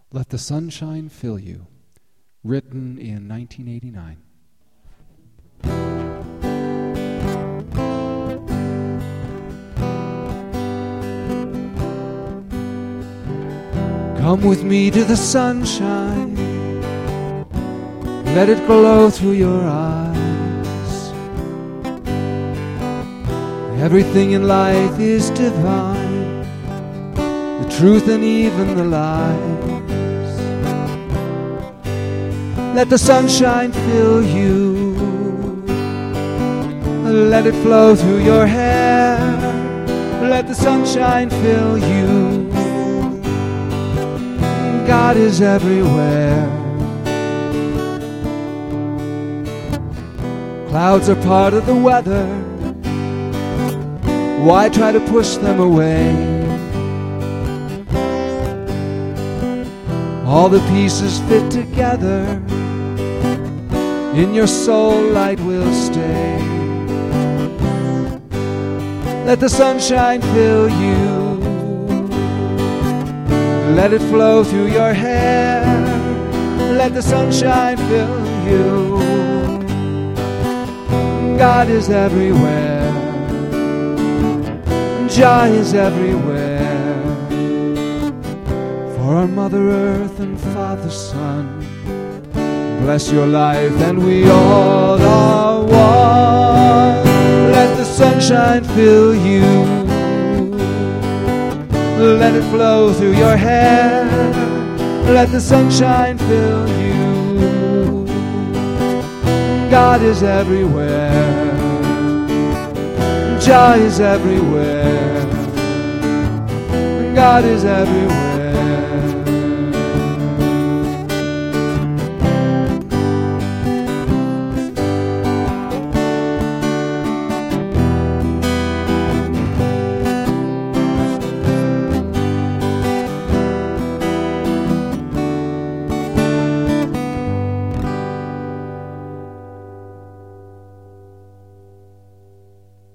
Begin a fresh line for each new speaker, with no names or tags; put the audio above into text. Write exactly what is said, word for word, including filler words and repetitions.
Let the Sunshine Fill You, written in nineteen eighty-nine. Come with me to the sunshine, let it glow through your eyes. Everything in life is divine, the truth and even the lies. Let the sunshine fill you, let it flow through your hair. Let the sunshine fill you, God is everywhere. Clouds are part of the weather, why try to push them away? All the pieces fit together, in your soul light will stay. Let the sunshine fill you, let it flow through your hair. Let the sunshine fill you, God is everywhere, Jah is everywhere. For our Mother Earth and Father Sun, bless your life and we all are one. Let the sunshine fill you, let it flow through your hair. Let the sunshine fill you, God is everywhere, Jah is everywhere, God is everywhere.